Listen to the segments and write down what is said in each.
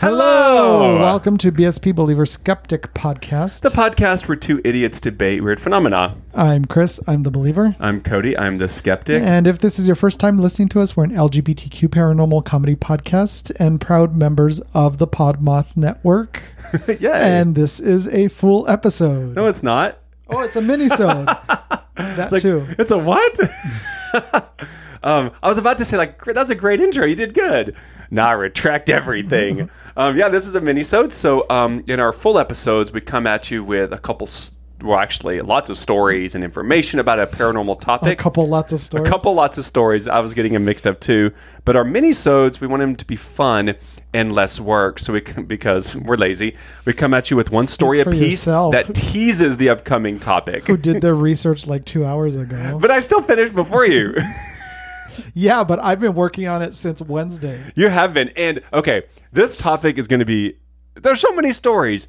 Hello! Welcome to BSP Believer Skeptic Podcast. The podcast where two idiots debate weird phenomena. I'm Chris. I'm the believer. I'm Cody. I'm the skeptic. And if this is your first time listening to us, we're an LGBTQ paranormal comedy podcast and proud members of the Podmoth Network. Yay. And this is a full episode. No, it's not. Oh, it's a mini-sode. That too. It's a what? I was about to say, that was a great intro. You did good. Nah, retract everything. This is a mini-sode. So in our full episodes, we come at you with lots of stories and information about a paranormal topic. Lots of stories. I was getting them mixed up too. But our mini-sodes, we want them to be fun and less work. So because we're lazy, we come at you with one story apiece that teases the upcoming topic. Who did their research like 2 hours ago. But I still finished before you. Yeah, but I've been working on it since Wednesday. You have been. And, okay, this topic is going to be... There's so many stories.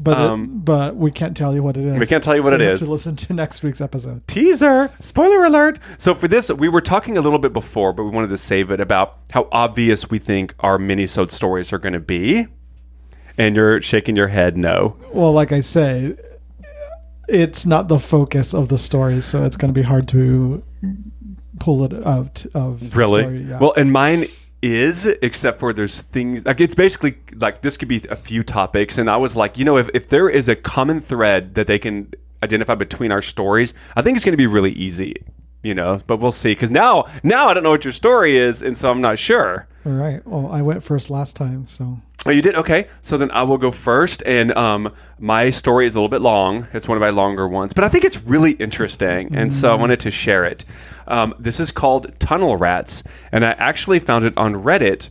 But we can't tell you what it is. We can't tell you what it is. You have to listen to next week's episode. Teaser. Spoiler alert. So for this, we were talking a little bit before, but we wanted to save it about how obvious we think our mini-sode stories are going to be. And you're shaking your head no. Well, like I say, it's not the focus of the story, so it's going to be hard to pull it out of really? The story. Yeah. Well, and mine is, except for there's things like it's basically like this could be a few topics, and I was like, if there is a common thread that they can identify between our stories, I think it's going to be really easy, but we'll see, because now I don't know what your story is, and so I'm not sure. All right. Well, I went first last time, so. Oh, you did? Okay. So then I will go first, and my story is a little bit long. It's one of my longer ones, but I think it's really interesting, and so I wanted to share it. This is called Tunnel Rats, and I actually found it on Reddit,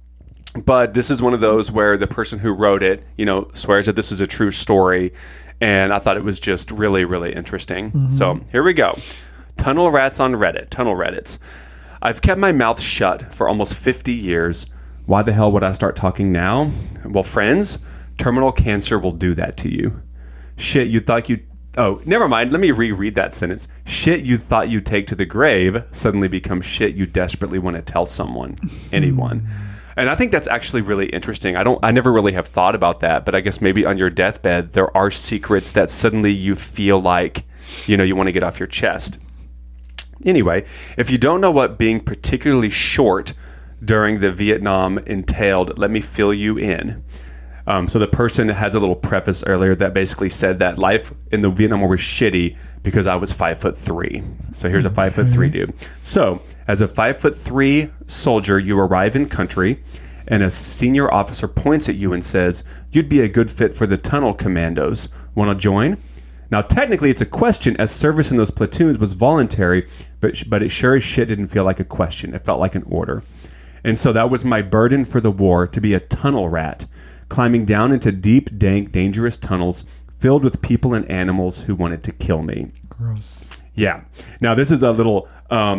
but this is one of those where the person who wrote it, swears that this is a true story, and I thought it was just really, really interesting. Mm-hmm. So here we go. Tunnel Rats on Reddit. Tunnel Reddits. I've kept my mouth shut for almost 50 years. Why the hell would I start talking now? Well, friends, terminal cancer will do that to you. Shit, you thought you... Oh, never mind. Let me reread that sentence. Shit you thought you'd take to the grave suddenly becomes shit you desperately want to tell someone, anyone. And I think that's actually really interesting. I never really have thought about that, but I guess maybe on your deathbed, there are secrets that suddenly you feel like, you want to get off your chest. Anyway, if you don't know what being particularly short during the Vietnam entailed, let me fill you in. So the person has a little preface earlier that basically said that life in the Vietnam War was shitty because I was 5'3". So here's a 5'3" dude. So as a 5'3" soldier, you arrive in country, and a senior officer points at you and says, "You'd be a good fit for the tunnel commandos. Want to join?" Now, technically, it's a question, as service in those platoons was voluntary, but it sure as shit didn't feel like a question. It felt like an order. And so that was my burden for the war, to be a tunnel rat, climbing down into deep, dank, dangerous tunnels filled with people and animals who wanted to kill me. Gross. Yeah. Now, this is a little,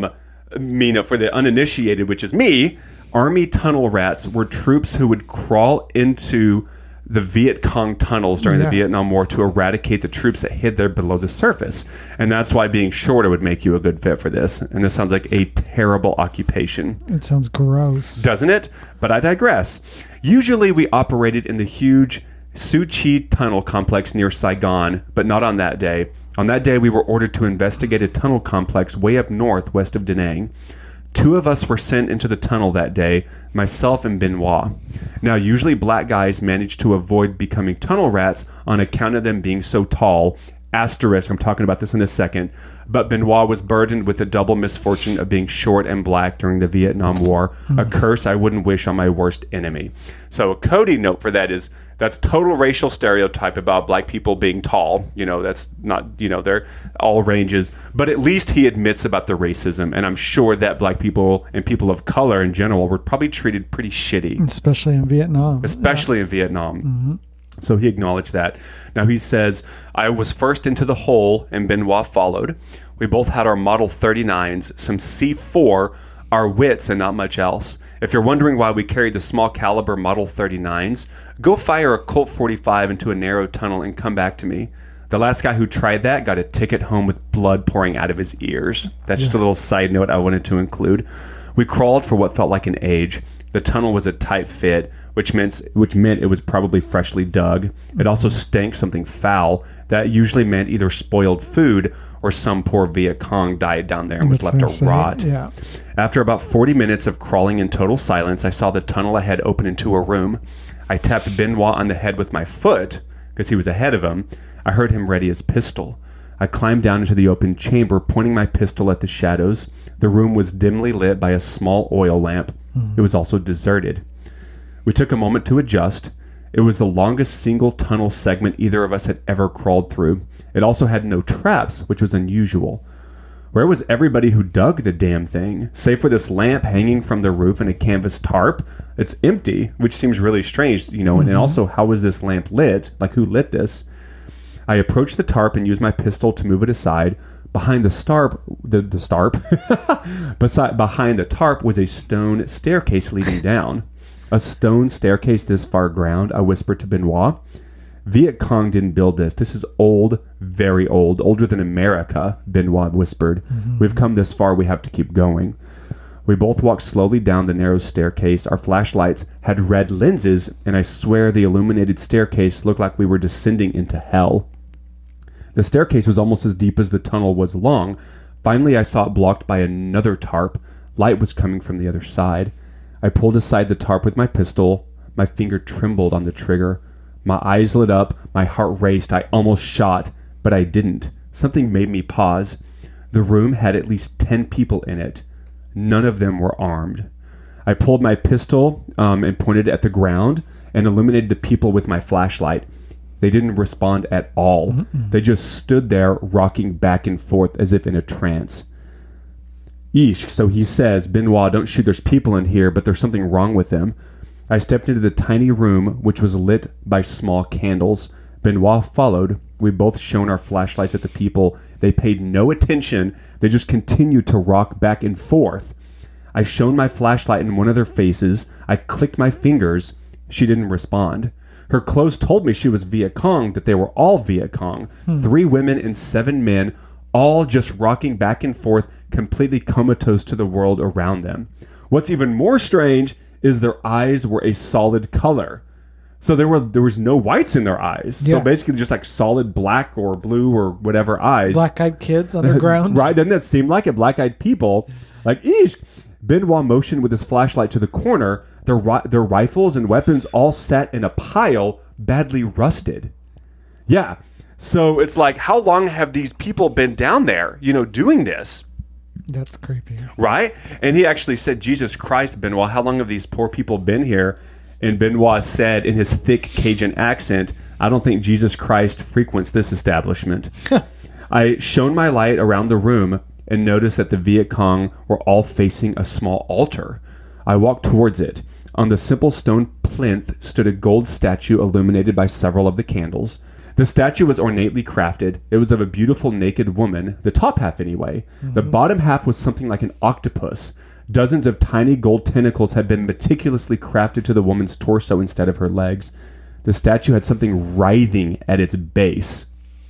for the uninitiated, which is me, Army tunnel rats were troops who would crawl into the Viet Cong tunnels during the Vietnam War to eradicate the troops that hid there below the surface. And that's why being shorter would make you a good fit for this. And this sounds like a terrible occupation. It sounds gross. Doesn't it? But I digress. Usually we operated in the huge Su Chi tunnel complex near Saigon, but not on that day. On that day, we were ordered to investigate a tunnel complex way up north west of Da Nang. 2 of us were sent into the tunnel that day, myself and Benoit. Now, usually black guys manage to avoid becoming tunnel rats on account of them being so tall. Asterisk, I'm talking about this in a second. But Benoit was burdened with the double misfortune of being short and black during the Vietnam War, a curse I wouldn't wish on my worst enemy. So a Cody note for that is, that's total racial stereotype about black people being tall. That's not, they're all ranges. But at least he admits about the racism. And I'm sure that black people and people of color in general were probably treated pretty shitty. Especially in Vietnam. In Vietnam. Mm-hmm. So he acknowledged that. Now he says, I was first into the hole and Benoit followed. We both had our Model 39s, some C4, our wits, and not much else. If you're wondering why we carried the small caliber Model 39s, go fire a Colt 45 into a narrow tunnel and come back to me. The last guy who tried that got a ticket home with blood pouring out of his ears. That's just a little side note I wanted to include. We crawled for what felt like an age. The tunnel was a tight fit. which meant it was probably freshly dug. It also stank something foul that usually meant either spoiled food or some poor Viet Cong died down there and was left to rot. Yeah. After about 40 minutes of crawling in total silence, I saw the tunnel ahead open into a room. I tapped Benoit on the head with my foot because he was ahead of him. I heard him ready his pistol. I climbed down into the open chamber, pointing my pistol at the shadows. The room was dimly lit by a small oil lamp. It was also deserted. We took a moment to adjust. It was the longest single tunnel segment either of us had ever crawled through. It also had no traps, which was unusual. Where was everybody who dug the damn thing? Save for this lamp hanging from the roof and a canvas tarp. It's empty, which seems really strange, and also, how was this lamp lit? Like, who lit this? I approached the tarp and used my pistol to move it aside. Behind behind the tarp was a stone staircase leading down. A stone staircase this far ground, I whispered to Benoit. Viet Cong didn't build this. This is old, very old, older than America, Benoit whispered. We've come this far, we have to keep going. We both walked slowly down the narrow staircase. Our flashlights had red lenses, and I swear the illuminated staircase looked like we were descending into hell. The staircase was almost as deep as the tunnel was long. Finally, I saw it blocked by another tarp. Light was coming from the other side. I pulled aside the tarp with my pistol. My finger trembled on the trigger. My eyes lit up. My heart raced. I almost shot, but I didn't. Something made me pause. The room had at least 10 people in it. None of them were armed. I pulled my pistol and pointed at the ground and illuminated the people with my flashlight. They didn't respond at all. They just stood there, rocking back and forth as if in a trance. Eesh, so he says, Benoit, don't shoot, there's people in here, but there's something wrong with them. I stepped into the tiny room, which was lit by small candles. Benoit followed. We both shone our flashlights at the people. They paid no attention. They just continued to rock back and forth. I shone my flashlight in one of their faces. I clicked my fingers. She didn't respond. Her clothes told me she was Viet Cong, that they were all Viet Cong. 3 women and 7 men, all just rocking back and forth, completely comatose to the world around them. What's even more strange is their eyes were a solid color. So there was no whites in their eyes. Yeah. So basically just like solid black or blue or whatever eyes. Black-eyed kids underground. Right? Doesn't that seem like it? Black-eyed people. Like, eesh. Benoit motioned with his flashlight to the corner. Their rifles and weapons all sat in a pile, badly rusted. Yeah. So it's like, how long have these people been down there, doing this? That's creepy. Right? And he actually said, Jesus Christ, Benoit, how long have these poor people been here? And Benoit said in his thick Cajun accent, I don't think Jesus Christ frequents this establishment. I shone my light around the room and noticed that the Viet Cong were all facing a small altar. I walked towards it. On the simple stone plinth stood a gold statue illuminated by several of the candles. The statue was ornately crafted. It was of a beautiful naked woman, the top half anyway. The bottom half was something like an octopus. Dozens of tiny gold tentacles had been meticulously crafted to the woman's torso instead of her legs. The statue had something writhing at its base.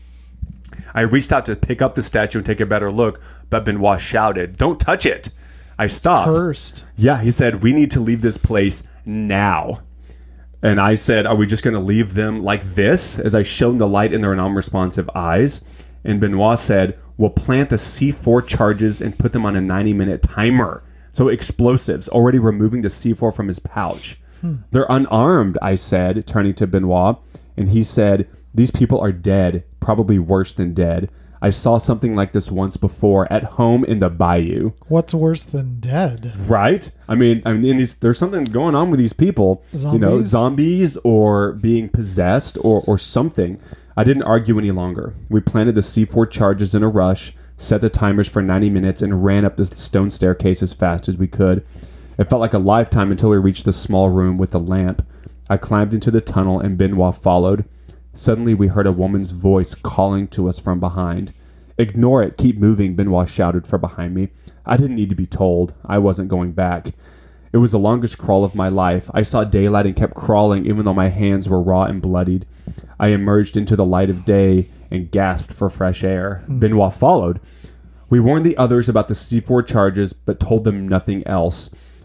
I reached out to pick up the statue and take a better look, but Benoit shouted, "Don't touch it!" I stopped. Cursed. Yeah, he said, "We need to leave this place now." And I said, "Are we just going to leave them like this?" As I shone the light in their non-responsive eyes. And Benoit said, "We'll plant the C4 charges and put them on a 90-minute timer." So explosives, already removing the C4 from his pouch. "They're unarmed," I said, turning to Benoit. And he said, "These people are dead, probably worse than dead. I saw something like this once before at home in the bayou." What's worse than dead? Right? I mean, there's something going on with these people. Zombies? Zombies or being possessed or something. I didn't argue any longer. We planted the C4 charges in a rush, set the timers for 90 minutes, and ran up the stone staircase as fast as we could. It felt like a lifetime until we reached the small room with the lamp. I climbed into the tunnel and Benoit followed. Suddenly, we heard a woman's voice calling to us from behind. "Ignore it. Keep moving," Benoit shouted from behind me. I didn't need to be told. I wasn't going back. It was the longest crawl of my life. I saw daylight and kept crawling even though my hands were raw and bloodied. I emerged into the light of day and gasped for fresh air. Benoit followed. We warned the others about the C4 charges, but told them nothing else.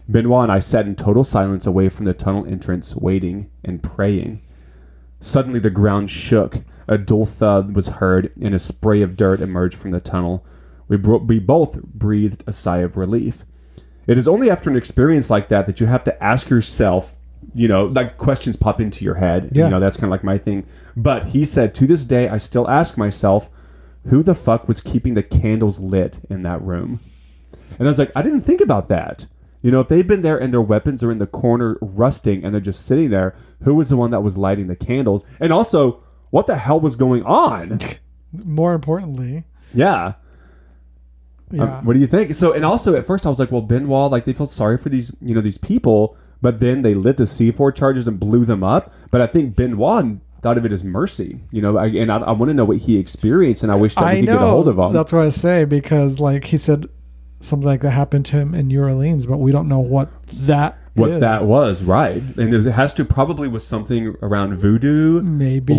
Benoit and I sat in total silence away from the tunnel entrance, waiting and praying. Suddenly the ground shook. A dull thud was heard, and a spray of dirt emerged from the tunnel. We both breathed a sigh of relief. It is only after an experience like that you have to ask yourself, like questions pop into your head. Yeah. That's kind of like my thing. But he said, to this day, I still ask myself, who the fuck was keeping the candles lit in that room? And I was like, I didn't think about that. If they've been there and their weapons are in the corner rusting and they're just sitting there, who was the one that was lighting the candles? And also, what the hell was going on? More importantly. Yeah. Yeah. What do you think? So, and also at first I was like, well, Benoit, like they felt sorry for these, these people, but then they lit the C4 charges and blew them up. But I think Benoit thought of it as mercy, I want to know what he experienced, and I wish that we could get a hold of him. That's what I say, because like he said, something like that happened to him in New Orleans, but we don't know what that was, right? And it has to probably was something around voodoo, maybe,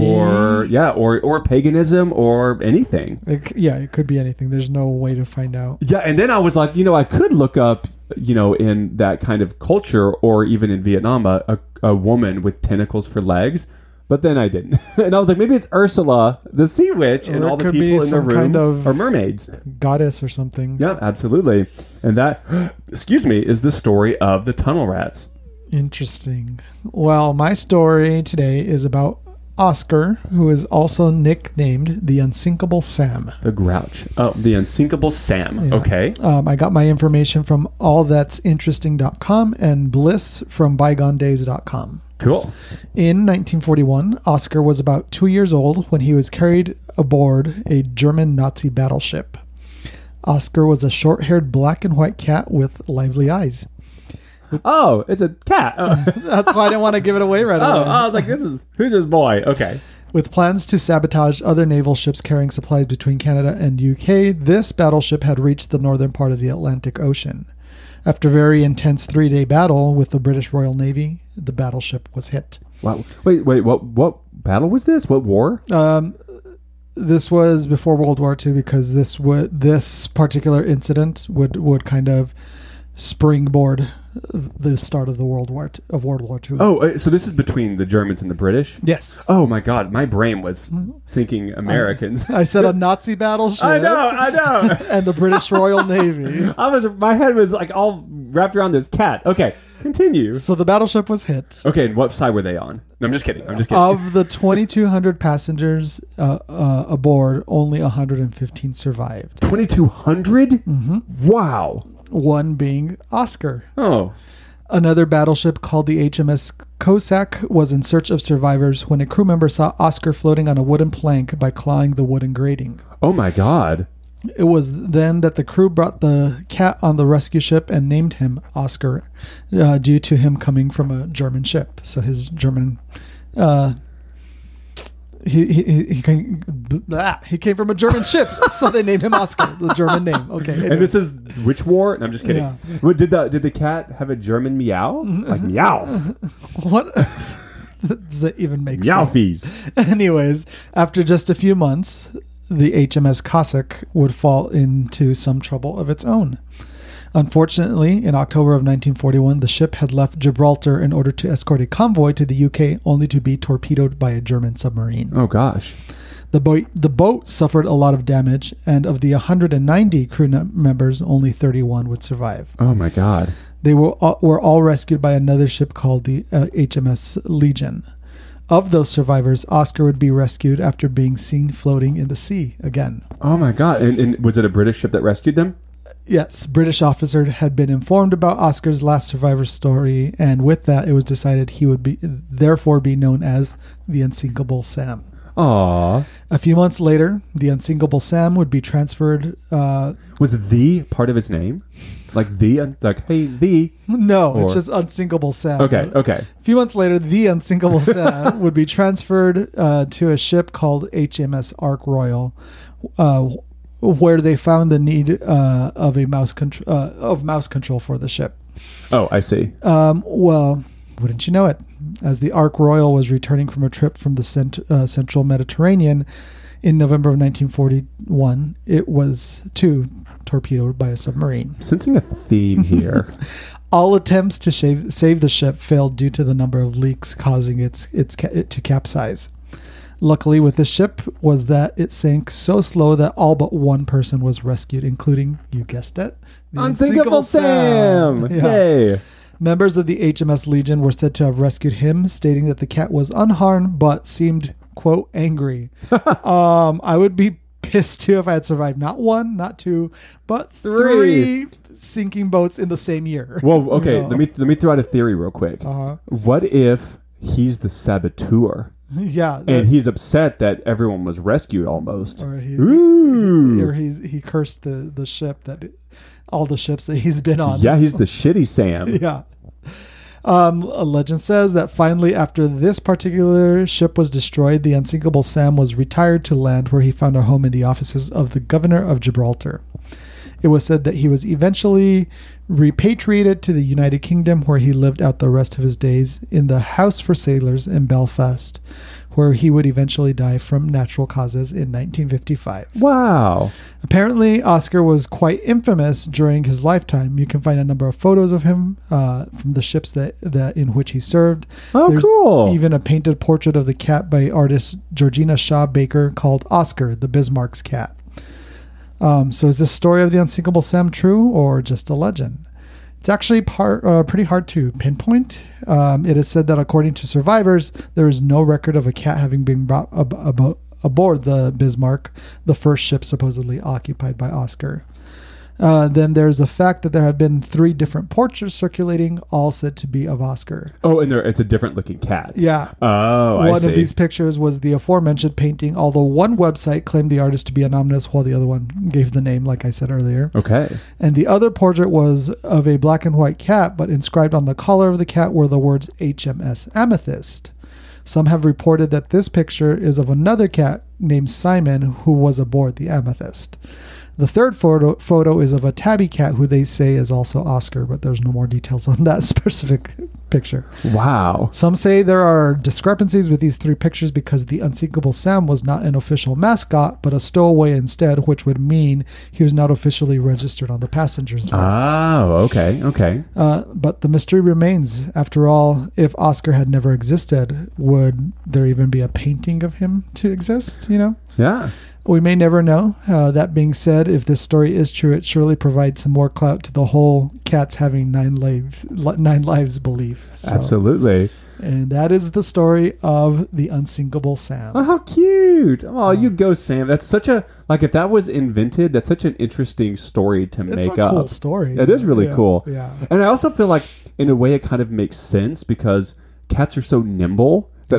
or paganism or anything. It could be anything. There's no way to find out. Yeah, and then I was like, I could look up, in that kind of culture, or even in Vietnam, a woman with tentacles for legs. But then I didn't. And I was like, maybe it's Ursula, the sea witch, and all the people in the room are mermaids. Goddess or something. Yeah, absolutely. And that, is the story of the tunnel rats. Interesting. Well, my story today is about Oscar, who is also nicknamed the Unsinkable Sam. The Grouch. Oh, the Unsinkable Sam. Yeah. Okay. I got my information from allthat'sinteresting.com and bliss from bygonedays.com. Cool. In 1941, Oscar was about 2 years old when he was carried aboard a German Nazi battleship. Oscar was a short-haired black and white cat with lively eyes. Oh, it's a cat. Oh. That's why I didn't want to give it away right away. I was like, who's this boy? Okay. With plans to sabotage other naval ships carrying supplies between Canada and UK, this battleship had reached the northern part of the Atlantic Ocean. After a very intense 3-day battle with the British Royal Navy, the battleship was hit. Wow. Wait, what battle was this? What war? This was before World War II, because this particular incident would kind of springboard the start of the World War II. Oh, so this is between the Germans and the British? Yes. Oh my God, my brain was thinking Americans. I said a Nazi battleship. I know. And the British Royal Navy. My head was like all wrapped around this cat. Okay, continue. So the battleship was hit. Okay, and what side were they on? No, I'm just kidding. Of the 2,200 passengers aboard, only 115 survived. 2,200? Mm-hmm. Wow. One being Oscar. Oh. Another battleship called the HMS Cossack was in search of survivors when a crew member saw Oscar floating on a wooden plank by clawing the wooden grating. Oh my God. It was then that the crew brought the cat on the rescue ship and named him Oscar due to him coming from a German ship. So his German... He came from a German ship, so they named him Oscar, the German name. Okay, anyway. And this is which war? No, I'm just kidding. Yeah. What, did the cat have a German meow? Like meow? What does that even make meow sense? Fees. Anyways, after just a few months, the HMS Cossack would fall into some trouble of its own. Unfortunately, in October of 1941, the ship had left Gibraltar in order to escort a convoy to the UK, only to be torpedoed by a German submarine. Oh, gosh. The boat suffered a lot of damage, and of the 190 crew members, only 31 would survive. Oh, my God. They were all rescued by another ship called the HMS Legion. Of those survivors, Oscar would be rescued after being seen floating in the sea again. Oh, my God. And was it a British ship that rescued them? Yes, British officer had been informed about Oscar's last survivor story, and with that, it was decided he would therefore be known as the Unsinkable Sam. Aww. A few months later, the Unsinkable Sam would be transferred. Was the part of his name? No, it's just Unsinkable Sam. Okay. A few months later, the Unsinkable Sam would be transferred to a ship called HMS Ark Royal, where they found the need of mouse control for the ship. Oh, I see. Well, wouldn't you know it? As the Ark Royal was returning from a trip from the central Mediterranean in November of 1941, it was to torpedoed by a submarine. Sensing a theme here. All attempts to save the ship failed due to the number of leaks causing it to capsize. Luckily with the ship was that it sank so slow that all but one person was rescued, including, you guessed it, the Unsinkable Sam! Yeah. Yay! Members of the HMS Legion were said to have rescued him, stating that the cat was unharmed but seemed, quote, angry. I would be pissed too if I had survived not one, not two, but three sinking boats in the same year. Well, okay, You know? let me throw out a theory real quick. What if he's the saboteur? Yeah. And he's upset that everyone was rescued almost. Or Ooh. he cursed the ship all the ships that he's been on. Yeah, he's the shitty Sam. Yeah. A legend says that finally, after this particular ship was destroyed, the Unsinkable Sam was retired to land, where he found a home in the offices of the governor of Gibraltar. It was said that he was eventually repatriated to the United Kingdom, where he lived out the rest of his days in the House for Sailors in Belfast, where he would eventually die from natural causes in 1955. Wow. Apparently, Oscar was quite infamous during his lifetime. You can find a number of photos of him from the ships that in which he served. Oh, There's cool. even a painted portrait of the cat by artist Georgina Shaw Baker called Oscar, the Bismarck's cat. So is this story of the Unsinkable Sam true or just a legend? It's actually pretty hard to pinpoint. It is said that according to survivors, there is no record of a cat having been brought aboard the Bismarck, the first ship supposedly occupied by Oscar. Then there's the fact that there have been 3 different portraits circulating, all said to be of Oscar. Oh, and it's a different looking cat. Yeah. Oh, I see. One of these pictures was the aforementioned painting, although one website claimed the artist to be anonymous while the other one gave the name, like I said earlier. Okay. And the other portrait was of a black and white cat, but inscribed on the collar of the cat were the words HMS Amethyst. Some have reported that this picture is of another cat named Simon who was aboard the Amethyst. The third photo is of a tabby cat who they say is also Oscar, but there's no more details on that specific picture. Wow. Some say there are discrepancies with these 3 pictures because the Unsinkable Sam was not an official mascot, but a stowaway instead, which would mean he was not officially registered on the passengers list. Oh, okay. But the mystery remains. After all, if Oscar had never existed, would there even be a painting of him to exist, you know? Yeah. We may never know. That being said, if this story is true, it surely provides some more clout to the whole cats having 9 lives belief. So, Absolutely. and that is the story of the Unsinkable Sam. Oh, how cute. Oh, you go, Sam. That's such a, if that was invented, that's such an interesting story to make It's a up. cool story. It is really cool. Yeah. And I also feel like, in a way, it kind of makes sense because cats are so nimble that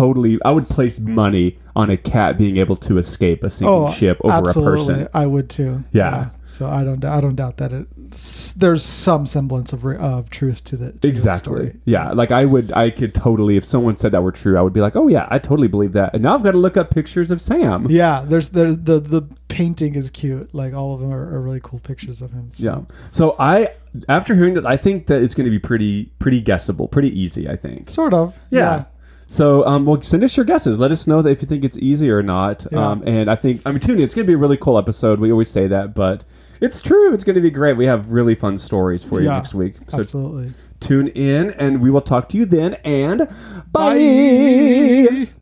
I would place money on a cat being able to escape a sinking ship over absolutely. a person. I would too. Yeah. So I don't doubt that there's some semblance of truth to the Exactly. story. Yeah. I could totally, if someone said that were true, I would be like, oh yeah, I totally believe that. And now I've got to look up pictures of Sam. Yeah. There's the painting is cute. Like all of them are really cool pictures of him. So. Yeah. So after hearing this, I think that it's going to be pretty guessable, pretty easy, I think. Sort of. Yeah. So, well, send us your guesses. Let us know that if you think it's easy or not. Yeah. And tune in. It's going to be a really cool episode. We always say that, but it's true. It's going to be great. We have really fun stories for you next week. So absolutely. tune in, and we will talk to you then. And bye.